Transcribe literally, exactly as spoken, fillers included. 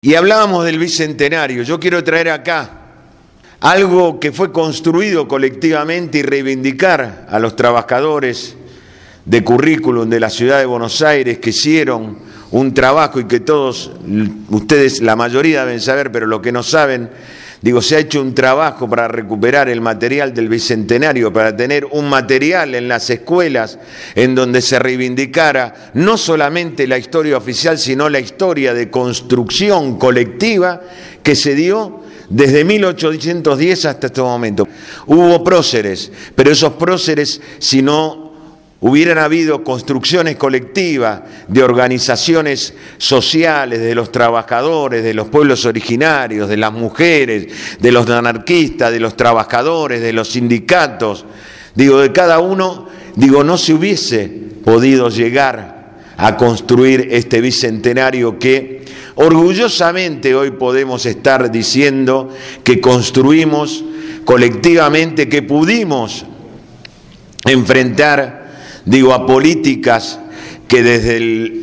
Y hablábamos del Bicentenario. Yo quiero traer acá algo que fue construido colectivamente y reivindicar a los trabajadores de currículum de la ciudad de Buenos Aires que hicieron un trabajo y que todos ustedes, la mayoría deben saber, pero los que no saben, digo, se ha hecho un trabajo para recuperar el material del Bicentenario, para tener un material en las escuelas en donde se reivindicara no solamente la historia oficial, sino la historia de construcción colectiva que se dio desde mil ochocientos diez hasta este momento. Hubo próceres, pero esos próceres, si no hubieran habido construcciones colectivas de organizaciones sociales, de los trabajadores, de los pueblos originarios, de las mujeres, de los anarquistas, de los trabajadores, de los sindicatos, digo, de cada uno, digo, no se hubiese podido llegar a construir este Bicentenario que orgullosamente hoy podemos estar diciendo que construimos colectivamente, que pudimos enfrentar, digo, a políticas que desde el